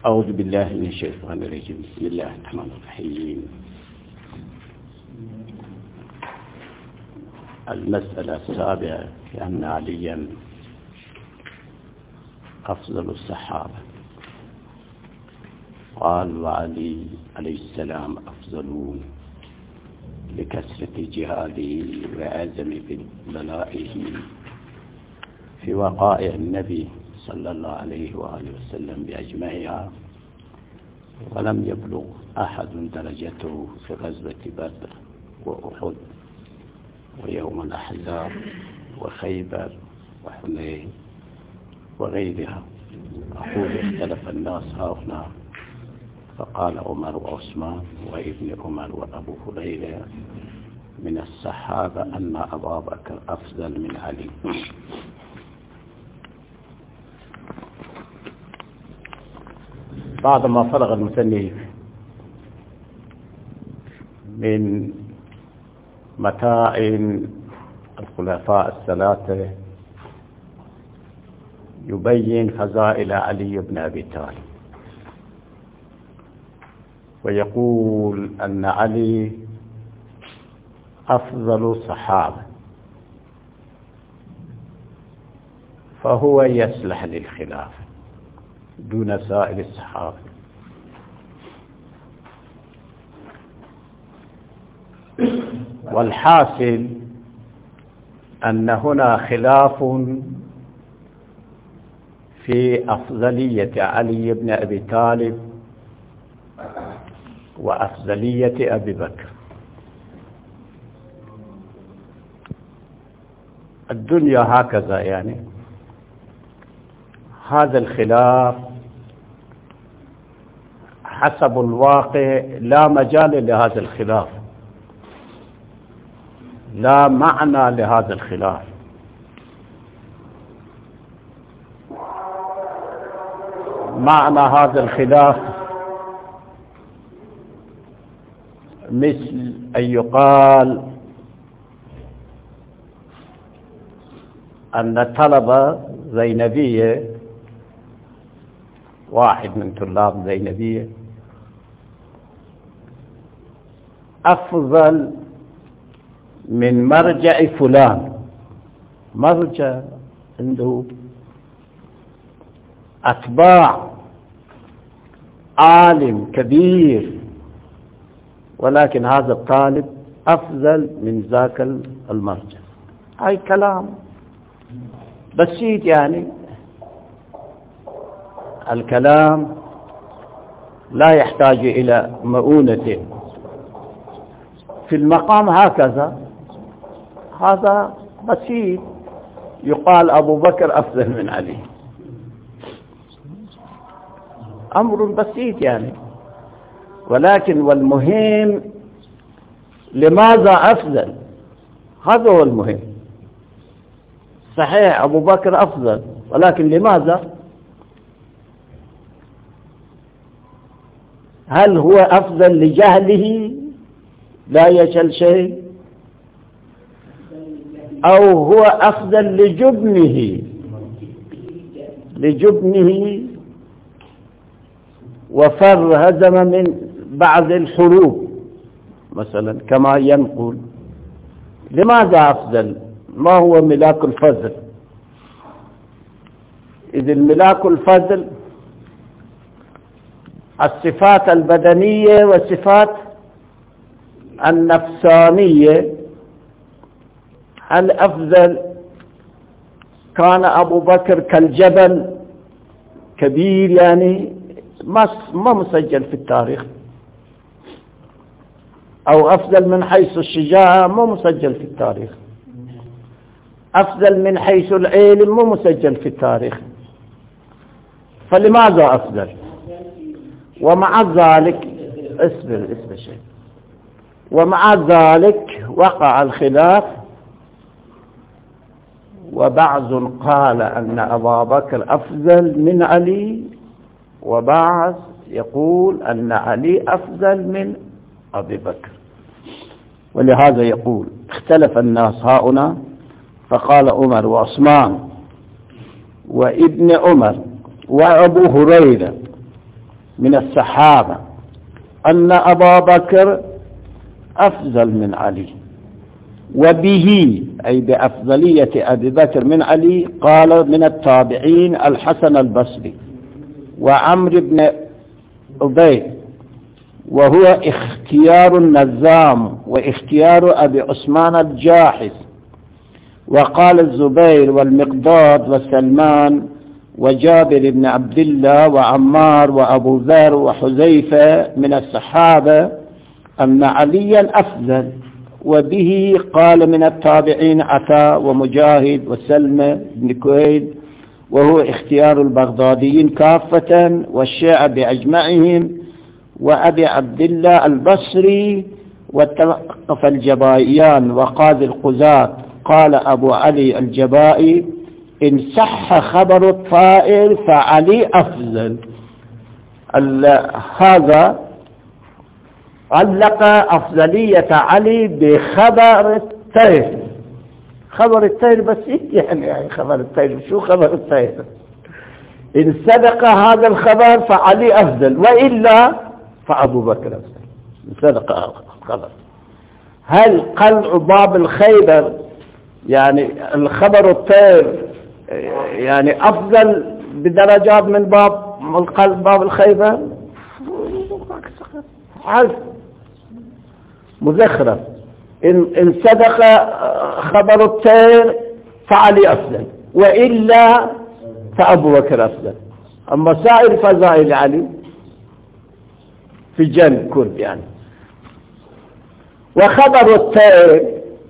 أعوذ بالله من الشيطان الرجيم. بسم الله الرحمن الرحيم. المسألة السابعة في أن عليا أفضل الصحابة. قال وعلي عليه السلام أفضل لكثرة جهاده وعزم بلائه في وقائع النبي صلى الله عليه وآله وسلم بأجمعها، ولم يبلغ أحد درجته في غزوة بدر وأحد ويوم الأحزاب وخيبر وحنين وغيرها. أقول اختلف الناس هنا، فقال عمر وعثمان وابن عمر وأبو هريرة من الصحابة أن أبا بكر أفضل من علي. بعدما فرغ المصنف من متاع الخلفاء الثلاثة يبين فضائل علي بن أبي طالب، ويقول أن علي أفضل الصحابة، فهو يصلح للخلافة دون سائر الصحابة. والحاصل أن هنا خلاف في أفضلية علي بن أبي طالب وأفضلية أبي بكر. الدنيا هكذا، يعني هذا الخلاف حسب الواقع لا مجال لهذا الخلاف، لا معنى لهذا الخلاف. معنى هذا الخلاف مثل أن يقال أن طلبة زينبية، واحد من طلاب زينبية أفضل من مرجع فلان. مرجع عنده أتباع، عالم كبير، ولكن هذا الطالب أفضل من ذاك المرجع. هاي كلام بسيط، يعني الكلام لا يحتاج إلى مؤونة في المقام. هكذا هذا بسيط، يقال أبو بكر أفضل من علي، أمر بسيط يعني. ولكن والمهم لماذا أفضل، هذا هو المهم. صحيح أبو بكر أفضل، ولكن لماذا؟ هل هو أفضل لجهله لا يجهل شيء، أو هو أفضل لجبنه وفر هزم من بعض الحروب مثلا كما ينقل؟ لماذا أفضل؟ ما هو ملاك الفضل؟ إذ الملاك الفضل الصفات البدنية والصفات النفسانية. الأفضل كان أبو بكر كالجبل كبير، يعني ما مسجل في التاريخ، أو أفضل من حيث الشجاعة ما مسجل في التاريخ، أفضل من حيث العلم ما مسجل في التاريخ. فلماذا أفضل؟ ومع ذلك اصبر شيء. ومع ذلك وقع الخلاف، وبعض قال أن أبا بكر أفضل من علي، وبعض يقول أن علي أفضل من أبي بكر. ولهذا يقول اختلف الناس هؤلاء، فقال عمر وعثمان وابن عمر وأبو هريرة من الصحابة أن أبا بكر أفضل من علي، وبه أي بأفضلية أبي بكر من علي قال من التابعين الحسن البصري وعمرو بن أبي، وهو اختيار النظام واختيار أبي عثمان الجاحظ. وقال الزبير والمقداد وسلمان وجابر بن عبد الله وعمار وأبو ذر وحذيفة من الصحابة أن عليا أفضل، وبه قال من التابعين عطاء ومجاهد وسلمة بن كويد، وهو اختيار البغداديين كافة والشيعة بأجمعهم، وأبي عبد الله البصري واتفق الجبائيان وقاضي القضاة. قال أبو علي الجبائي إن صح خبر الطائر فعلي أفضل. هذا علق أفضلية علي بخبر الطير. خبر الطير بس يعني خبر الطير، شو خبر الطير؟ إن صدق هذا الخبر فعلي أفضل، وإلا فأبو بكر أفضل. إن صدق الخبر. هل قلع باب الخيبر يعني الخبر الطير يعني أفضل بدرجات من باب الخيبر؟ عرف مزخرف. إن صدق خبر الطير فعلي أفضل، وإلا فأبو بكر أفضل. أما سائر فضائل علي في الجنة كل يعني. وخبر الطير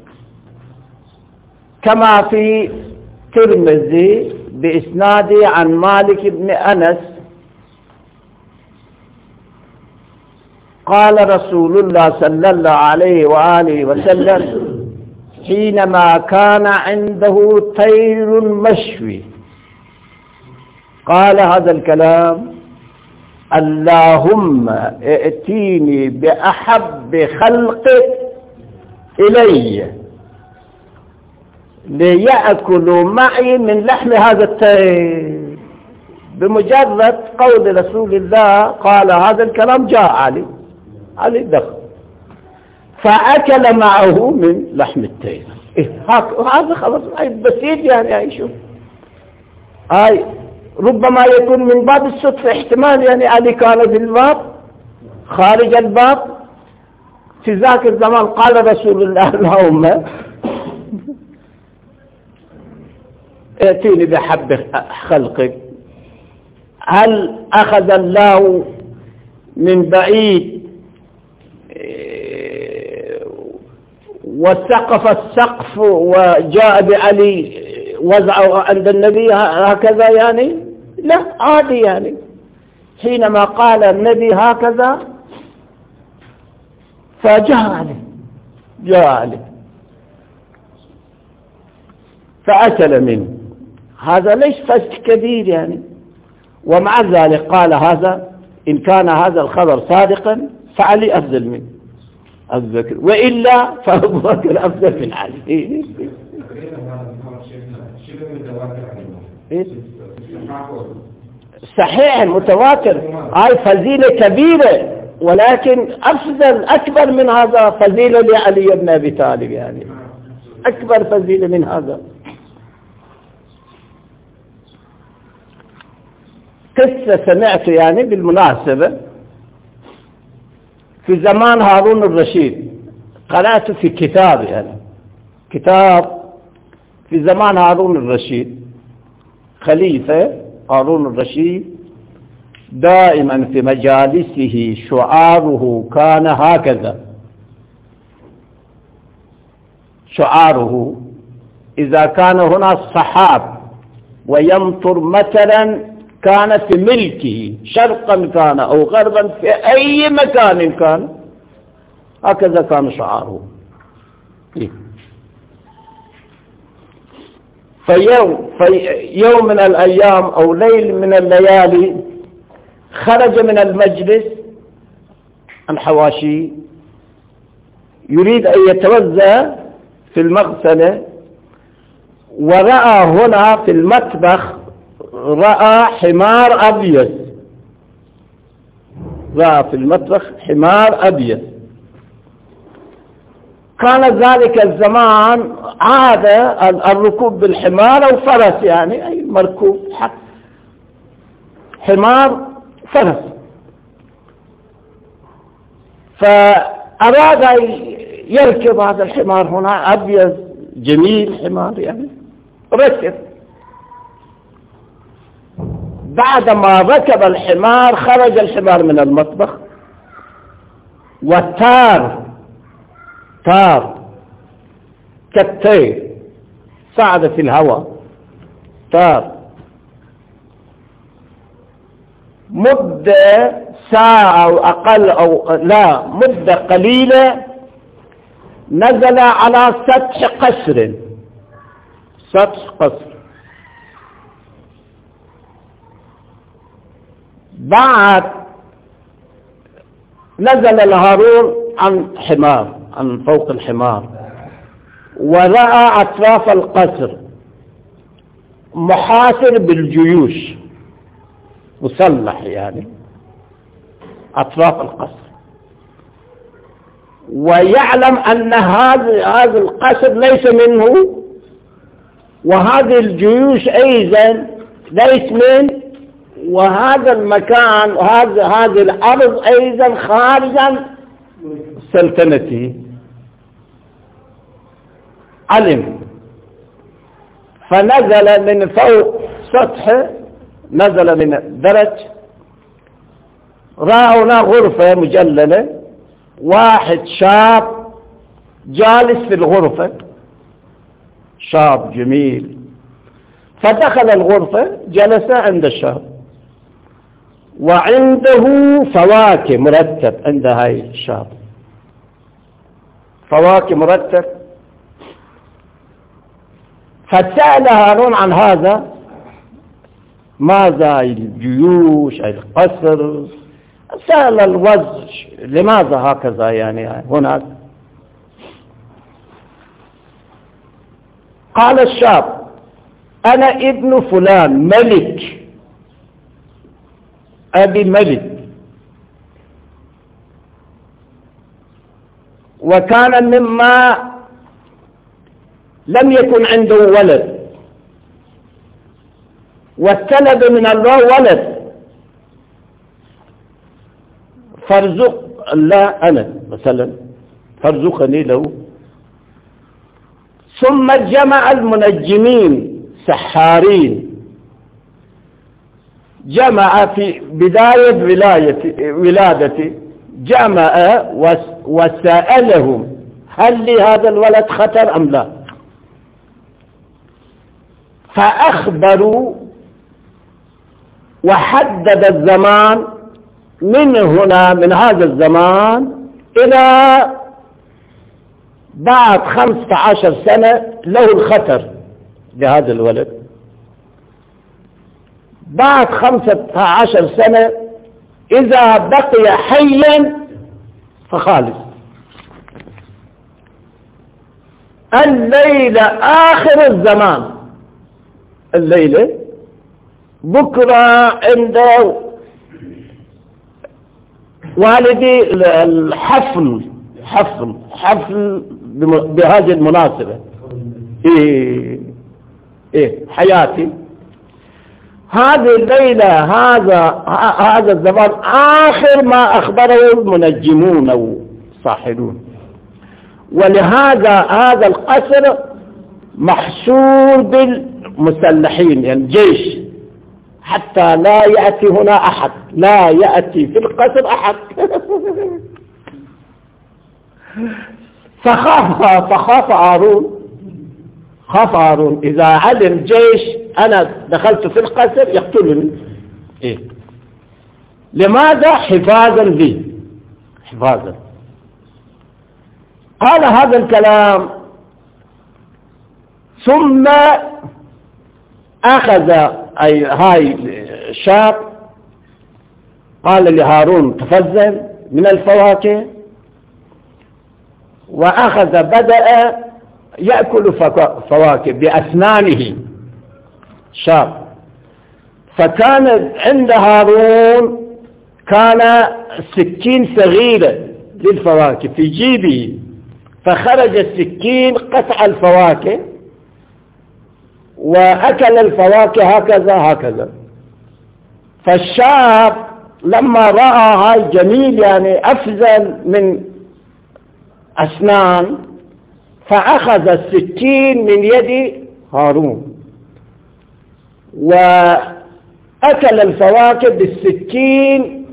كما في ترمذي بإسناده عن مالك بن أنس قال رسول الله صلى الله عليه وآله وسلم حينما كان عنده طير مشوي قال هذا الكلام: اللهم ائتيني بأحب خلقك إلي ليأكلوا معي من لحم هذا الطير. بمجرد قول رسول الله قال هذا الكلام جاء علي دخل فأكل معه من لحم الطير. هذا خلاص بسيط يعني شوف ربما يكون من باب الصدفة احتمال يعني علي كان في الباب خارج الباب في ذاك الزمان. قال رسول الله اللهم ائتيني بحب خلقك. هل أخذ الله من بعيد وسقف السقف وجاء بعلي وضعه عند النبي هكذا يعني؟ لا، عادي يعني. حينما قال النبي هكذا فجاء علي فأكل منه. هذا ليس فسق كبير يعني. ومع ذلك قال هذا إن كان هذا الخبر صادقا فعلي أفضل منه أبو بكر، وإلا فأبو بكر أفضل من علي. صحيح متواتر، هاي فضيلة كبيرة، ولكن أفضل أكبر من هذا فضيلة لعلي بن أبي طالب يعني، أكبر فضيلة من هذا. قصة سمعت يعني بالمناسبة في زمان هارون الرشيد، قرأت في كتاب يعني كتاب في زمان هارون الرشيد. خليفة هارون الرشيد دائما في مجالسه شعاره كان هكذا. شعاره إذا كان هنا صحاب ويمطر مثلا كان في ملكه شرقا كان أو غربا في أي مكان كان، هكذا كان شعاره. في يوم من الأيام أو ليل من الليالي خرج من المجلس الحواشي يريد أن يتوزع في المغسلة، ورأى هنا في المطبخ رأى حمار أبيض رأى في المطبخ حمار أبيض. كان ذلك الزمان عادة الركوب بالحمار أو فرس، يعني أي مركوب حمار فرس. فأراد يركب هذا الحمار هنا أبيض جميل حمار يعني، ركب. بعدما ركب الحمار خرج الحمار من المطبخ وتار كالطير، صعد في الهواء تار مدة ساعة أو أقل أو لا مدة قليلة، نزل على سطح قصر. بعد نزل الهارون عن فوق الحمار ورأى أطراف القصر محاصر بالجيوش، مسلح يعني أطراف القصر، ويعلم أن هذا القصر ليس منه، وهذه الجيوش أيضا ليس منه، وهذا المكان هذه الأرض أيضا خارجا سلطنته. علم، فنزل من فوق سطح، نزل من الدرج، رأى هنا غرفة مجللة، واحد شاب جالس في الغرفة، شاب جميل، فدخل الغرفة جلس عند الشاب وعنده فواكه مرتب، عند هاي الشاب فواكه مرتب. فسأل هارون عن هذا، ماذا الجيوش القصر، سأل الوجه لماذا هكذا يعني هناك. قال الشاب أنا ابن فلان ملك، أبي ملك، وكان مما لم يكن عنده ولد، واستلب من الله ولد، فارزق الله أنا مثلا، فارزقني له. ثم جمع المنجمين سحارين، جمع في بداية ولادته، جمع وسألهم هل لهذا الولد خطر أم لا، فأخبروا وحدد الزمان من هنا، من هذا الزمان إلى بعد 15 سنة له الخطر لهذا الولد. بعد 15 سنة إذا بقي حيا فخالص. الليلة آخر الزمان، الليلة بكرة عند والدي الحفل بهذه المناسبة، حياتي هذه الليلة، هذا الزمان آخر ما أخبره المنجمون أو الصاحرون. ولهذا هذا القصر محصور بالمسلحين، يعني جيش، حتى لا يأتي هنا أحد، لا يأتي في القصر أحد. فخاف هارون إذا علم جيش أنا دخلت في القصر يقتلني. لماذا؟ حفاظا لي، حفاظا. قال هذا الكلام، ثم أخذ هاي الشاب، قال لهارون تفضل من الفواكه، وأخذ بدأ يأكل فواكه بأسنانه شاب. فكان عند هارون كان سكين صغيرة للفواكه في جيبه، فخرج السكين قطع الفواكه وأكل الفواكه هكذا. فالشاب لما رأى هاي جميل يعني أفزل من أسنان، فأخذ السكين من يد هارون وأكل الفواكه بالسكين،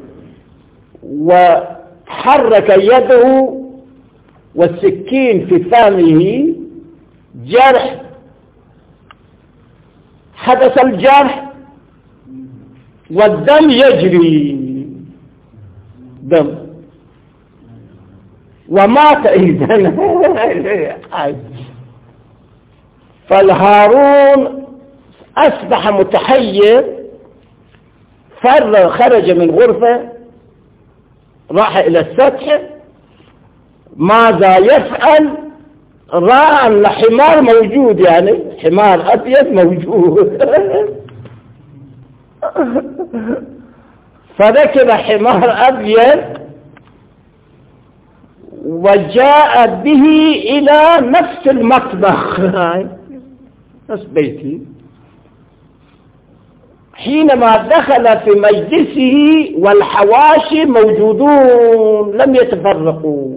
وحرك يده والسكين في فمه، جرح، حدث الجرح والدم يجري دم ومات إذن. فالهارون أصبح متحير، خرج من غرفة، راح إلى السطح، ماذا يفعل؟ رأى أن حمار موجود، يعني حمار أبيض موجود. فركب حمار أبيض وجاء به إلى نفس المطبخ، نفس بيتي. حينما دخل في مجلسه والحواشي موجودون لم يتفرقوا،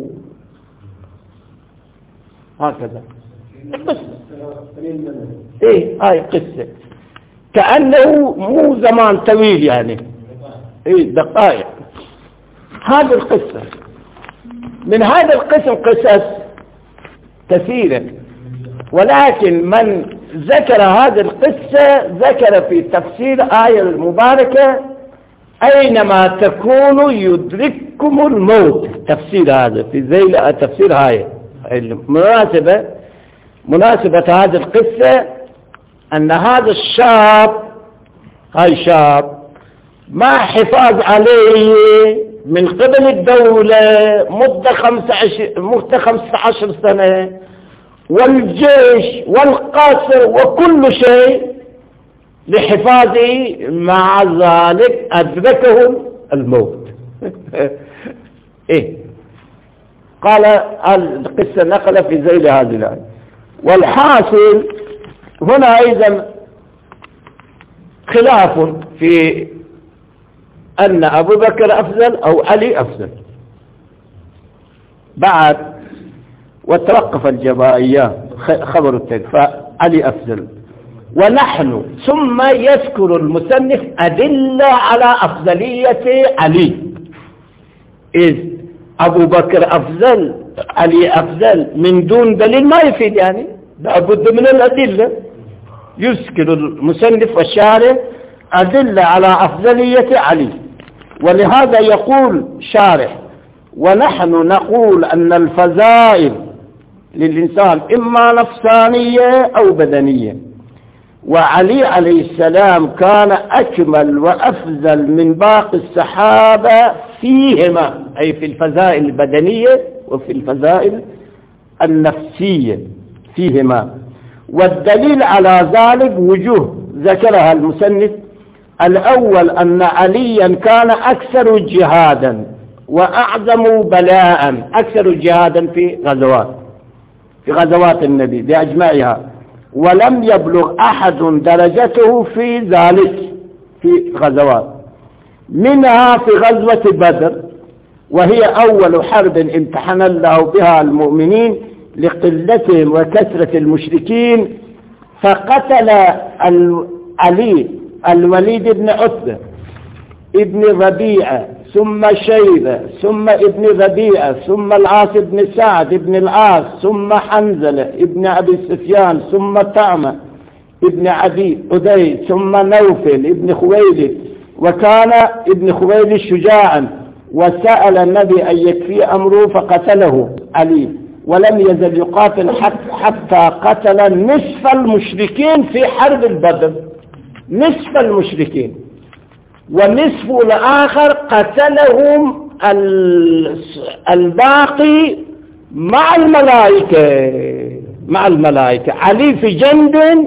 هكذا هاي قصة، كأنه مو زمان طويل يعني دقائق. هذه القصة. من هذا القسم قصص كثيرة، ولكن من ذكر هذه القصة ذكر في تفسير آية المباركة أينما تكونوا يدرككم الموت. تفسير هذا في زي تفسير هاي مناسبة هذه القصة أن هذا الشاب، شاب ما حفاظ عليه من قبل الدولة مدة 15 سنة، والجيش والقصر وكل شيء لحفاظه، مع ذلك أدركهم الموت. قال القصة نقل في ذيل هذه الآية. والحاصل هنا أيضا خلاف في أن أبو بكر أفضل أو علي أفضل بعد، وتوقف الجبائيات خبر فعلي أفضل. ونحن ثم يذكر المصنف أدلة على أفضلية علي، إذ أبو بكر أفضل علي أفضل من دون دليل ما يفيد، يعني لابد من الأدلة. يذكر المصنف والشارح أدلة على أفضلية علي، ولهذا يقول شارح: ونحن نقول أن الفضائل للإنسان إما نفسانية أو بدنية، وعلي عليه السلام كان أكمل وأفضل من باقي الصحابة فيهما، أي في الفضائل البدنية وفي الفضائل النفسية فيهما. والدليل على ذلك وجوه ذكرها المصنف. الأول أن عليا كان أكثر جهادا وأعظم بلاء، أكثر جهادا في غزوات النبي بأجمعها، ولم يبلغ أحد درجته في ذلك في غزوات، منها في غزوة بدر، وهي أول حرب امتحن الله بها المؤمنين لقلتهم وكثرة المشركين، فقتل علي الوليد بن عتبة ابن ربيعة، ثم شيبة، ثم ابن ربيعة، ثم العاص بن سعد ابن العاص، ثم حنزلة ابن أبي سفيان، ثم طعمة ابن عدي، ثم نوفل ابن خويلد، وكان ابن خويلد شجاعا، وسأل النبي أن يكفي أمره فقتله علي، ولم يزل يقاتل حتى قتل نصف المشركين في حرب البدر، نصف المشركين، والنصف الآخر قتلهم الباقي مع الملائكة. علي في جنب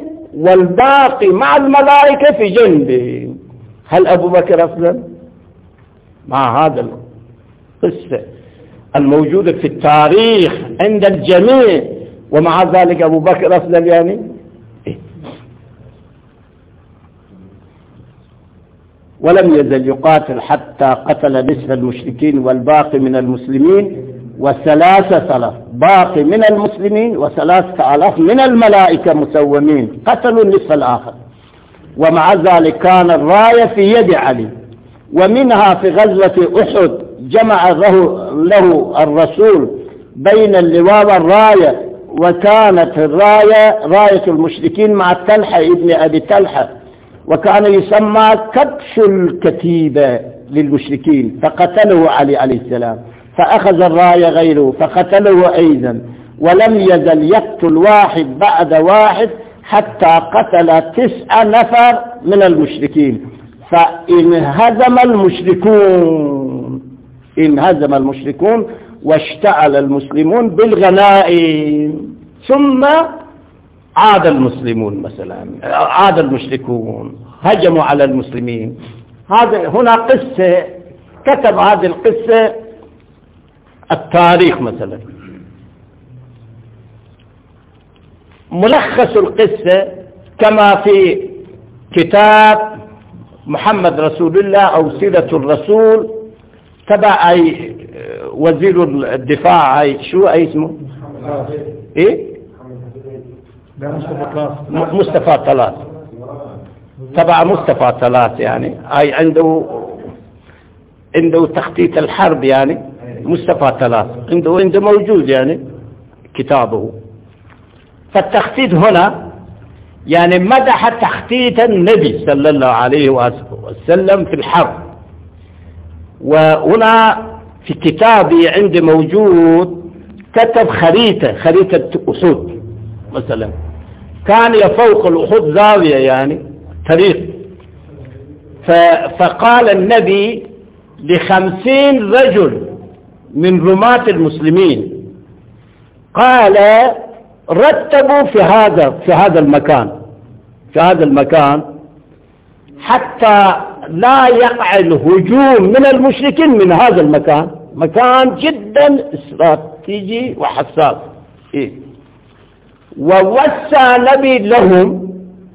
والباقي مع الملائكة في جنب. هل أبو بكر أفضل؟ مع هذا القصة الموجودة في التاريخ عند الجميع، ومع ذلك أبو بكر أفضل يعني. ولم يزل يقاتل حتى قتل نصف المشركين والباقي من المسلمين و3000 باقي من المسلمين و3000 من الملائكة مسومين، قتلوا النصف الآخر. ومع ذلك كان الراية في يد علي. ومنها في غزوة أحد جمع له الرسول بين اللواء والراية، وكانت الراية راية المشركين مع طلحة ابن أبي طلحة، وكان يسمى كبش الكتيبة للمشركين، فقتله علي عليه السلام، فأخذ الراية غيره فقتله أيضا. ولم يزل يقتل واحد بعد واحد حتى قتل 9 نفر من المشركين. فانهزم المشركون واشتعل المسلمون بالغنائم، ثم عاد المسلمون مثلا، عاد المشركون هجموا على المسلمين. هنا قصة كتب هذه القصة التاريخ مثلا. ملخص القصة كما في كتاب محمد رسول الله أو سيرة الرسول تبع أي وزير الدفاع، أي شو أي اسمه إيه مصطفى طلال، تبع مصطفى طلال يعني، أي عنده تخطيط الحرب يعني. مصطفى طلال عنده موجود يعني كتابه. فالتخطيط هنا يعني مدح تخطيط النبي صلى الله عليه وسلم في الحرب. وهنا في كتابي عندي موجود كتب خريطة أحد مثلا، كان يفوق الأحد زاوية يعني طريق. فقال النبي ل50 رجل من رماة المسلمين، قال رتبوا في هذا المكان حتى لا يقع الهجوم من المشركين من هذا المكان، مكان جدا استراتيجي وحساس. ووسع نبي لهم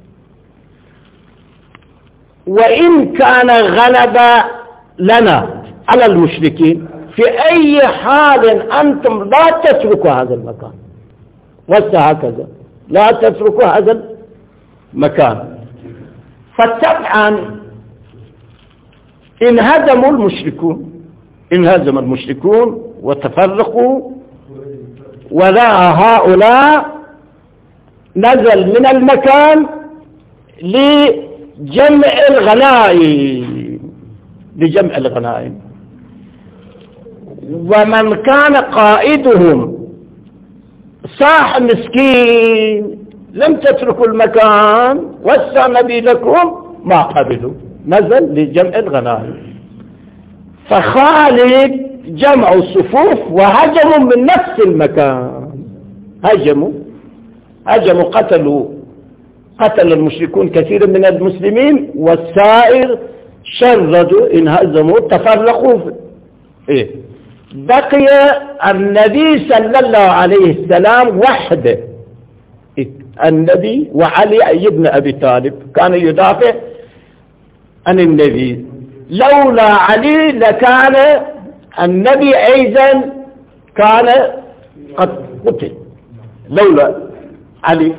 وإن كان غلب لنا على المشركين في أي حال أنتم لا تتركوا هذا المكان، وسع هكذا لا تتركوا هذا المكان. فطبعا انهزم المشركون وتفرقوا، وراء هؤلاء نزل من المكان لجمع الغنائم. ومن كان قائدهم صاح مسكين، لم تتركوا المكان وسع نبي لكم، ما قبلوا، نزل لجمع الغنائم. فخالد جمعوا الصفوف وهجموا من نفس المكان، هجموا قتل المشركون كثير من المسلمين، والسائر شردوا انهزموا تفرقوا. بقي النبي صلى الله عليه السلام وحده، النبي وعلي بن أبي طالب كان يدافع عن النبي. لولا علي لكان النبي أيضا كان قد قتل، لولا علي.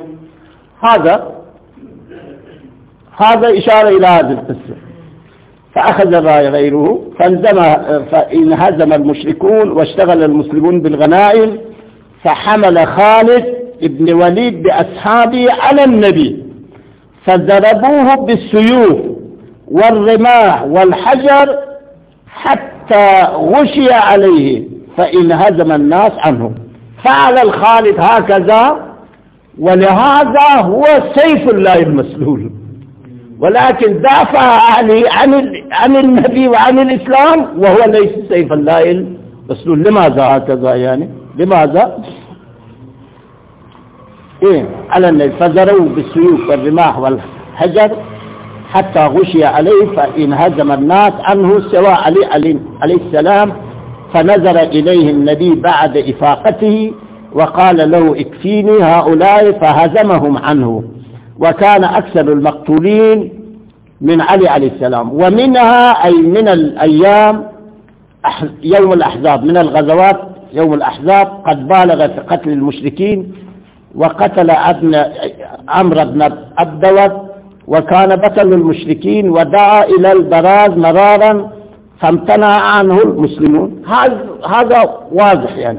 هذا إشارة إلى هذه القصة. فأخذ الراية غيره فانهزم المشركون واشتغل المسلمون بالغنائم. فحمل خالد ابن وليد بأصحابه على النبي فضربوه بالسيوف والرماح والحجر حتى غشي عليه فانهزم الناس عنهم. فعل الخالد هكذا، ولهذا هو سيف الله المسلول. ولكن دافع علي عن النبي وعن الإسلام وهو ليس سيف الله المسلول. لماذا هكذا يعني؟ لماذا؟ على النبي فضربوه بالسيوف والرماح والحجر حتى غشي عليه فانهزم الناس عنه سوى علي عليه السلام، فنظر إليه النبي بعد إفاقته وقال له اكفيني هؤلاء، فهزمهم عنه. وكان أكثر المقتولين من علي عليه السلام. ومنها أي من الأيام يوم الأحزاب، من الغزوات يوم الأحزاب قد بالغ في قتل المشركين، وقتل عمرو بن عبدود وكان بطل المشركين، ودعا إلى البراز مرارا فامتنع عنه المسلمون. هذا واضح يعني.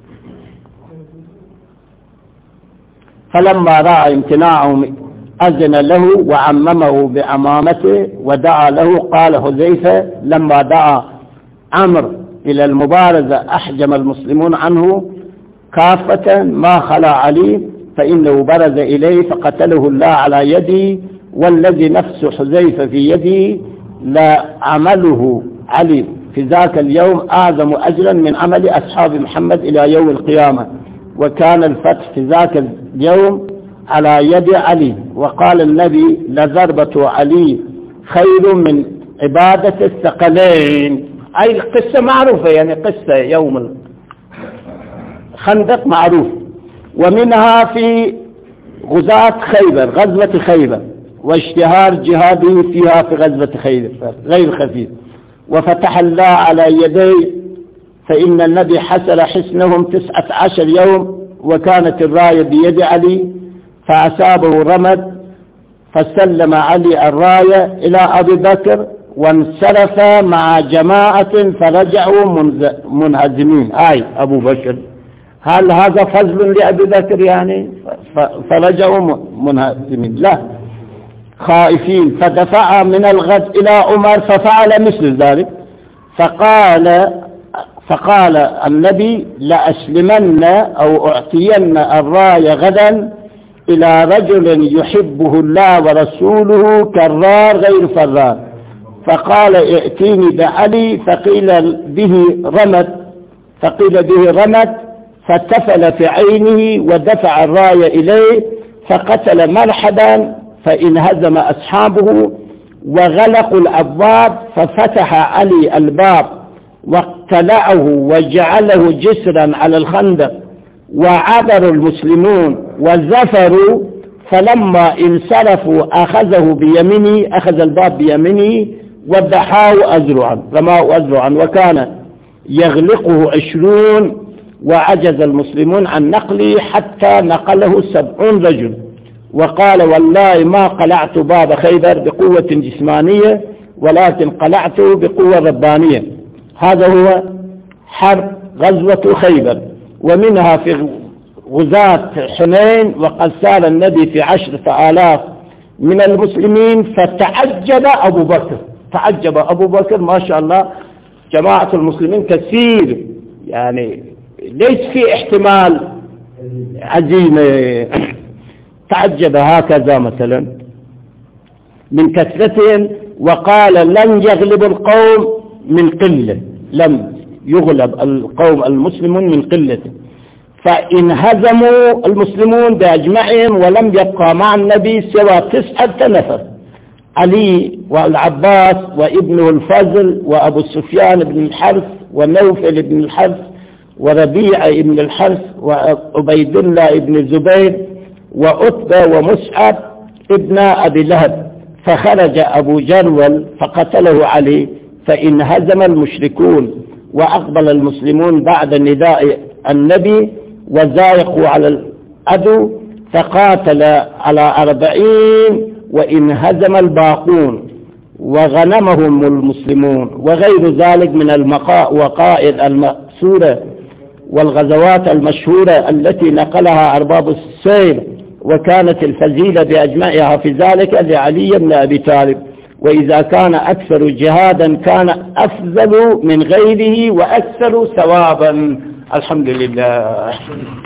فلما رأى امتناعهم أذن له وعممه بعمامته ودعا له. قال حذيفة لما دعا عمرو إلى المبارزة أحجم المسلمون عنه كافة ما خلا علي، فإنه برز إليه فقتله الله على يدي، والذي نفس حذيفة في يده لعمله علي في ذاك اليوم أعظم أجرا من عمل أصحاب محمد إلى يوم القيامة. وكان الفتح في ذاك اليوم على يد علي. وقال النبي لضربة علي خير من عبادة الثقلين. أي القصة معروفة يعني، قصة يوم الخندق معروف. ومنها في غزاة خيبر، غزوة خيبر، واشتهار جهاده فيها في غزوة خيبر غير خفيف. وفتح الله على يديه، فإن النبي حسر حسنهم 19 يوم، وكانت الراية بيد علي فأصابه رمد، فسلم علي الراية إلى أبي بكر وانصرف مع جماعة فرجعوا منهزمين. أبو بكر، هل هذا فضل لأبي بكر يعني؟ فرجعوا منهزمين؟ لا، خائفين. فدفع من الغد إلى عمر ففعل مثل ذلك. فقال النبي لأسلمن أو أعطين الراية غدا إلى رجل يحبه الله ورسوله كرار غير فرار. فقال ائتيني بعلي، فقيل به رمت فتفل في عينه، ودفع الراية إليه فقتل مرحبا، فانهزم أصحابه وغلقوا الأبواب، ففتح علي الباب واقتلعه وجعله جسرا على الخندق، وعبر المسلمون وزفروا. فلما انصرفوا أخذ الباب بيمينه ودحاه أذرعا، رماه أذرعا، وكان يغلقه 20، وعجز المسلمون عن نقله حتى نقله 70 رجل. وقال والله ما قلعت باب خيبر بقوة جسمانية، ولكن قلعته بقوة ربانية. هذا هو حرب غزوة خيبر. ومنها في غزاة حنين، وقد سار النبي في 10,000 من المسلمين، فتعجب أبو بكر ما شاء الله، جماعة المسلمين كثير يعني ليس في احتمال عزيمة. تعجب هكذا مثلا من كثرتهم، وقال لن يغلب القوم من قلة، لم يغلب القوم المسلمون من قلة. فانهزموا المسلمون بأجمعهم، ولم يبقى مع النبي سوى 9 نفر: علي والعباس وابنه الفضل وأبو سفيان بن الحرث ونوفل بن الحرث وربيع بن الحرث وعبيد الله بن الزبير وعتبة ومصعب ابن أبي لهب. فخرج أبو جرول فقتله علي، فانهزم المشركون وأقبل المسلمون بعد نداء النبي وزايقوا على العدو، فقاتل على 40 وانهزم الباقون وغنمهم المسلمون. وغير ذلك من الوقائع المأثورة والغزوات المشهورة التي نقلها أرباب السير، وكانت الفزيلة بأجمعها في ذلك لعلي بن أبي طالب. وإذا كان أكثر جهادا كان أفضل من غيره وأكثر ثوابا. الحمد لله.